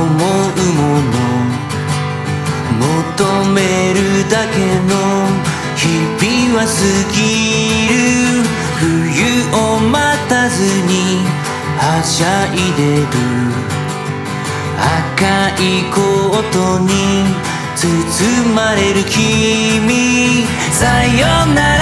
うもの、求めるだけの日々は過ぎる。冬を待たずにはしゃいでる。赤いコートに包まれる君、さよなら